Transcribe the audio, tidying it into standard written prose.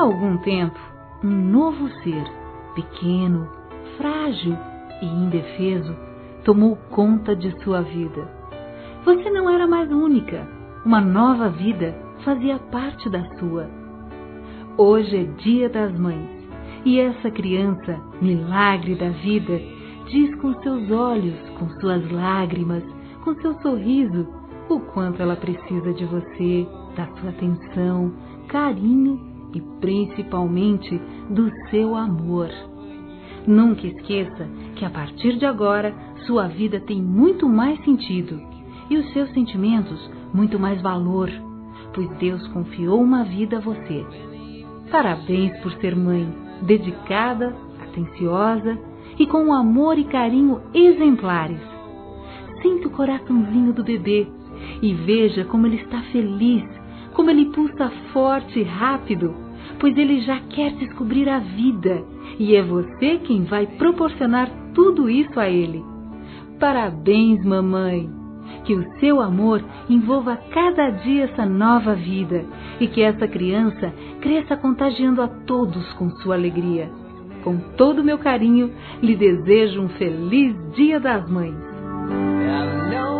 algum tempo, um novo ser, pequeno, frágil e indefeso, tomou conta de sua vida. Você não era mais única, uma nova vida fazia parte da sua. Hoje é Dia das Mães e essa criança, milagre da vida, diz com seus olhos, com suas lágrimas, com seu sorriso, o quanto ela precisa de você, da sua atenção, carinho e principalmente do seu amor. Nunca esqueça que a partir de agora sua vida tem muito mais sentido e os seus sentimentos muito mais valor, pois Deus confiou uma vida a você. Parabéns por ser mãe, dedicada, atenciosa e com um amor e carinho exemplares. Sinta o coraçãozinho do bebê e veja como ele está feliz, como ele pulsa forte e rápido, pois ele já quer descobrir a vida e é você quem vai proporcionar tudo isso a ele. Parabéns, mamãe! Que o seu amor envolva cada dia essa nova vida e que essa criança cresça contagiando a todos com sua alegria. Com todo o meu carinho, lhe desejo um feliz Dia das Mães.